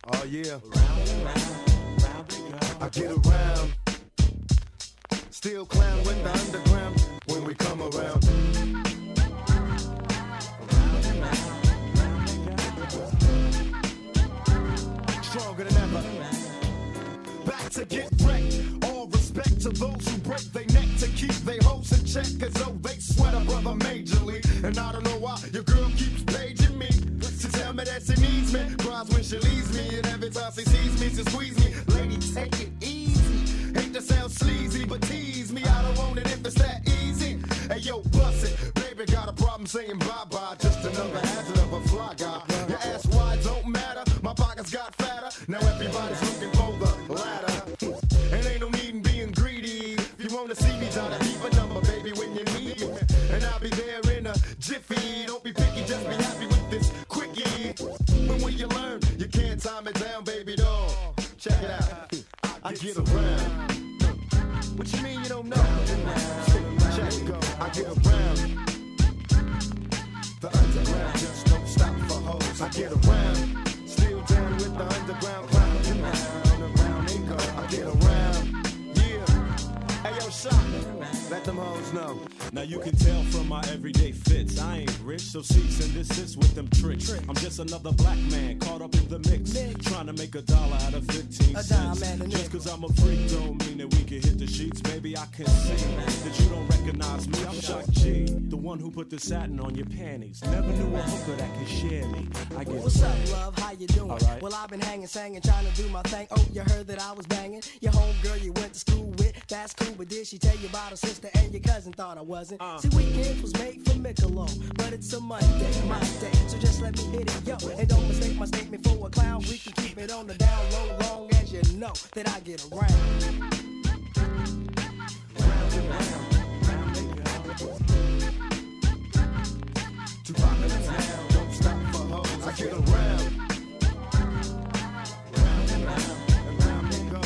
Oh yeah. I get around. Still clown with the underground when we come around. Stronger than ever. Back to get wrecked. All respect to those who break their neck to keep their hoes in check, as though they sweat a brother majorly. And I don't know why your girl keeps paging me to tell me that she needs me. Cries when she leaves me, and every time she sees me, she squeeze me. Lady, take it easy. Hate to sound sleazy, but tease me. I don't want it if it's that easy. Hey yo, bust it. Baby got a problem saying bye-bye. Just another hazard of a fly guy. Your ass wide don't matter. My pockets got fatter. Now everybody's looking for the ladder. And ain't no need in being greedy. If you wanna see me, try to keep a number, baby, when you need me. And I'll be there in a jiffy. Don't be picky, just be happy with this quickie. But when you learn, you can't time it down, baby doll. Check it out. I get around. What you mean you don't know? Check it go. I get around. The underground just don't stop for hoes. I get around. Still down with the underground clown. Around and go. I get around. Yeah. Hey yo, shot. Let them hoes know. Now you can tell from my everyday fits, I ain't rich, so cease and desist with them tricks. I'm just another black man caught up in the mix, trying to make $1 out of 15 cents. Just cause I'm a freak don't mean that we can hit the sheets. Baby, I can see that you don't recognize me. I'm Shock G, the one who put the satin on your panties. Never knew a hooker that could share me. I get What's up, love? How you doing? Right. Well, I've been hanging, singing, trying to do my thing. Oh, you heard that I was banging your homegirl you went to school with. That's cool, but did she tell you about her sister and your cousin? Thought I wasn't. See, weekends was made for Michelob, but it's a Monday, my day. So just let me hit it, yo. And don't mistake my statement for a clown. We can keep it on the down low, long as you know that I get around. Round and round. Too popular now. Don't stop for hoes. I get around. Round and round. And round they go.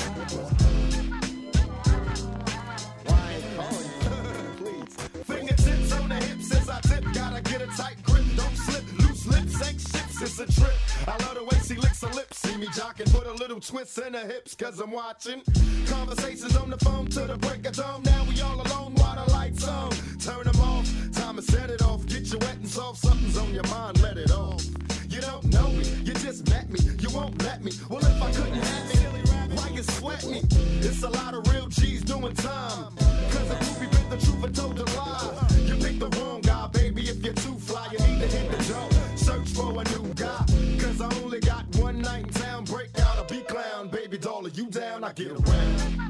Why ain't call you? Please. Fingertips on the hips as I tip. Gotta get a tight grip. Don't slip. Loose lips ain't ships. It's a trip. I love the way she licks her lips. See me jocking. Put a little twist in her hips. Cause I'm watching. Conversations on the phone to the break of dawn. Now we all alone while the lights on. Turn them off. Time to set it off. Get you wet and soft. Something's on your mind. Let it off. You don't know me. You just met me. You won't let me. Well, if I couldn't have it, why you sweat me? It's a lot of real G's doing time. Cause the groupie bit the truth and told a lie. You picked the wrong guy, baby. If you're too fly, you need to hit the door. Search for a new guy. Cause I only got one night in town. Break out a B-clown. Baby doll, are you down? I get around.